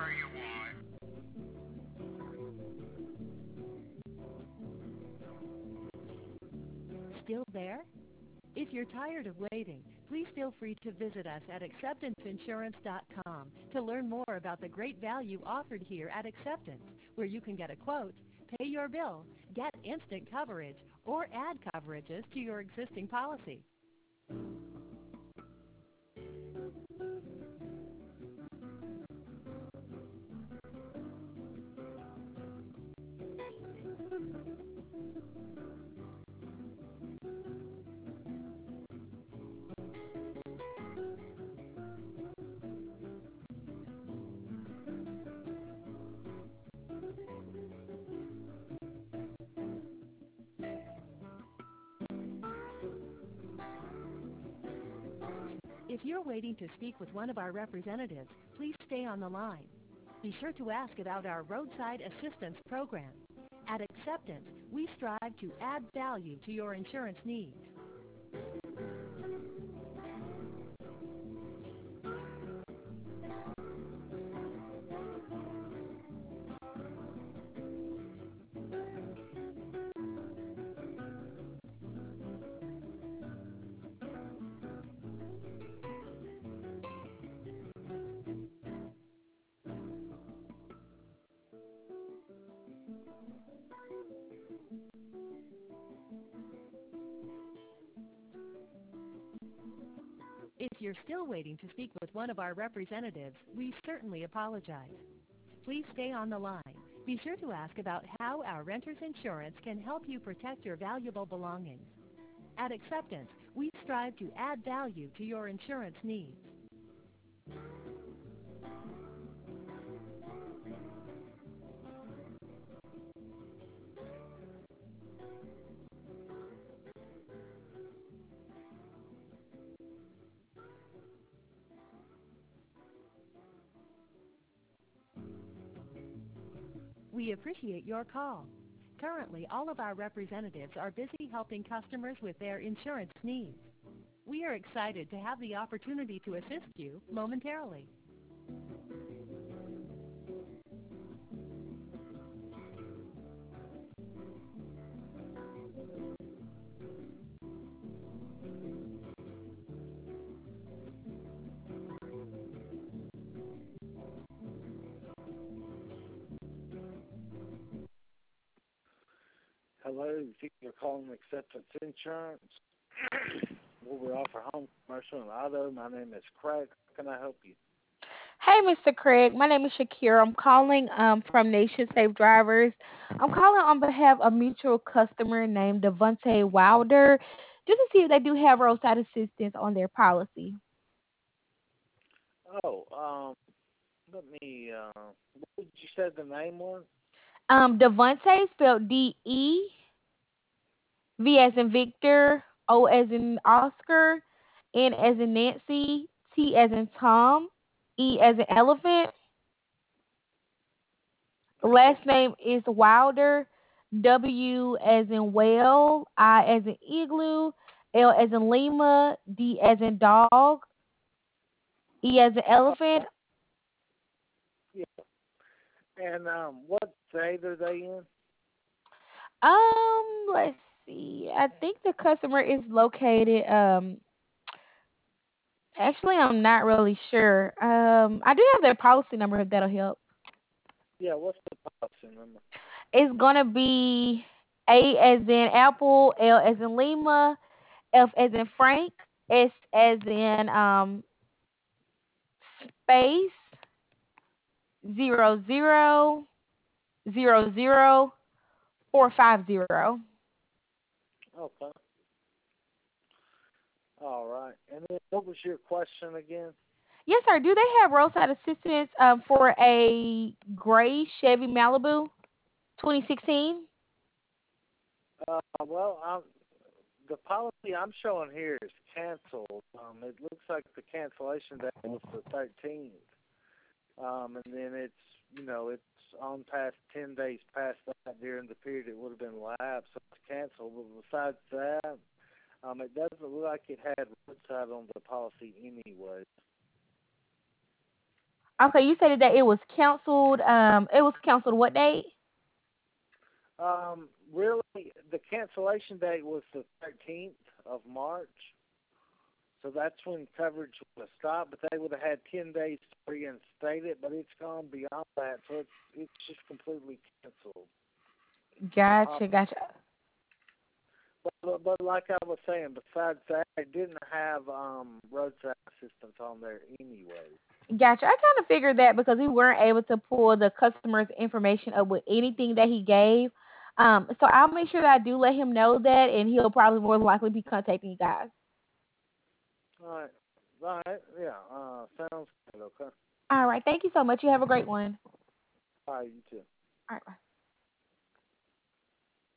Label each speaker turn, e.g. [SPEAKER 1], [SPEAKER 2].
[SPEAKER 1] Still there? If you're tired of waiting, please feel free to visit us at acceptanceinsurance.com to learn more about the great value offered here at Acceptance, where you can get a quote, pay your bill, get instant coverage, or add coverages to your existing policy. If you're waiting to speak with one of our representatives, please stay on the line. Be sure to ask about our roadside assistance program. At Acceptance, we strive to add value to your insurance needs. If you're still waiting to speak with one of our representatives, we certainly apologize. Please stay on the line. Be sure to ask about how our renter's insurance can help you protect your valuable belongings. At Acceptance, we strive to add value to your insurance needs. We appreciate your call. Currently, all of our representatives are busy helping customers with their insurance needs. We are excited to have the opportunity to assist you momentarily.
[SPEAKER 2] Hello, you're calling Acceptance Insurance. Where we offer home, commercial, and auto. My name is Craig. How can I help you?
[SPEAKER 3] Hey, Mr. Craig. My name is Shakira. I'm calling from Nation Safe Drivers. I'm calling on behalf of a mutual customer named Devontae Wilder, just to see if they do have roadside assistance on their policy.
[SPEAKER 2] Oh, let me, what did you say the name was?
[SPEAKER 3] Devontae, spelled DE, V as in Victor, O as in Oscar, N as in Nancy, T as in Tom, E as in Elephant.
[SPEAKER 2] Okay.
[SPEAKER 3] Last name is Wilder, W as in whale, I as in igloo, L as in Lima, D as in dog, E as in elephant.
[SPEAKER 2] Yeah. And what state are they in?
[SPEAKER 3] Let's see. I think the customer is located. Actually, I'm not really sure. I do have their policy number if that'll help.
[SPEAKER 2] Yeah, what's the policy number?
[SPEAKER 3] It's gonna be A as in Apple, L as in Lima, F as in Frank, S as in space 0000 450.
[SPEAKER 2] Okay. All right. And then what was your question again?
[SPEAKER 3] Yes, sir. Do they have roadside assistance for a gray Chevy Malibu 2016?
[SPEAKER 2] Well, the policy I'm showing here is canceled. It looks like the cancellation date was the 13th. And then it's on past 10 days past that during the period it would have been lapsed, so it's canceled. But besides that, it doesn't look like it had roadside on the policy anyway.
[SPEAKER 3] Okay, you said that it was canceled. It was canceled what date?
[SPEAKER 2] Really, the cancellation date was the 13th of March, so that's when coverage would have stopped. But they would have had 10 days to reinstate it, but it's gone beyond that, so it's just completely canceled. Uh,
[SPEAKER 3] Gotcha, gotcha.
[SPEAKER 2] but like I was saying, besides that, it didn't have roadside assistance on there anyway.
[SPEAKER 3] Gotcha. I kind of figured that because we weren't able to pull the customer's information up with anything that he gave. So I'll make sure that I do let him know that, and he'll probably more than likely be contacting you guys.
[SPEAKER 2] All right, all right, yeah, sounds good. Okay,
[SPEAKER 3] All right. Thank you so much. You have a great one.
[SPEAKER 2] all right, you too.
[SPEAKER 3] All right. Bye.